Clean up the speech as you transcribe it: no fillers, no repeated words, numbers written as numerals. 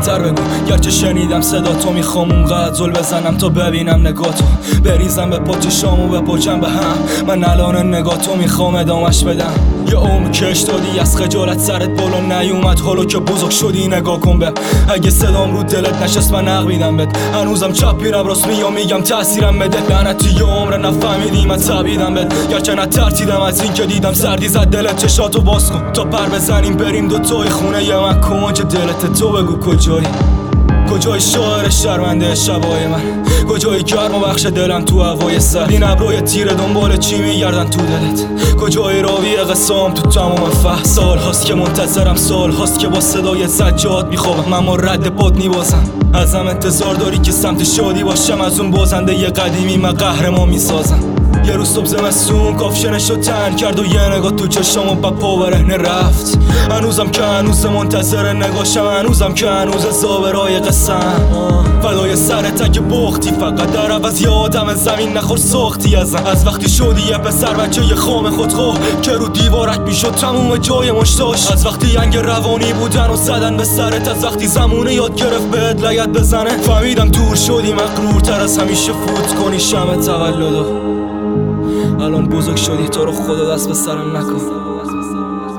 بلندتر بگو، گرچه شنیدم صدا تو میخوام اونقدر زل بزنم تا ببینم نگاه تو، بریزم به پاچه شامو بپاچم به هم. من الان نگاه تو میخوام ادامش بدم. یه عمر کش دادی از خجالت سرت بالا نیومد، حالا که بزرگ شدی نگاه کن به. اگه صدام رو دلت نشست من حق میدم بهت، هنوزم چپ میرم راست میگم تاثیرم بده. لعنتی یه عمر نفهمیدی من تبیدم بهت، گرچه نترسیدم از این که دیدم سردی زد دلت. چشاتو باز کن تا پر بزنیم بریم دوتای خونه یه من کنج دلت. تو بگو کجایی، کجای شاعر شرمنده شبای من، کجای گرم و بخش دلم تو هوای سرد. این ابروی تیره دنبال چی میگردن تو دلت، کجای راوی قسام تو تمام فهم. سال هاست که منتظرم، سال هاست که با صدای زجات میخوابم، اما رد پاد میبازم. ازم انتظار داری که سمت شادی باشم، از اون بازنده ی قدیمی من قهرمان میسازم. یه روز صبح زمستون کافشنشو تن کرد و یه نگاه تو چشام و پا برهنه رفت. هنوزم که هنوز منتظر نگاشم، هنوزم که هنوز زابرای قسم. فدای سرت اگه بختی، فقط در عوض یه آدم زمین نخور ساختی ازم. از وقتی شدی یه پسر بچه یه خام خودخواه که رو دیوارت میشد تموم جای مشتاش. از وقتی ینگ روانی بودن و زدن به سرت، از وقتی زمونه یاد گرفت بهت لگد بزنه. فهمیدم دور شدی مغرورتر از همیشه فوت کنی شمع تولدو. الان بزرگ شدی تو رو خدا دست به سرم نکن.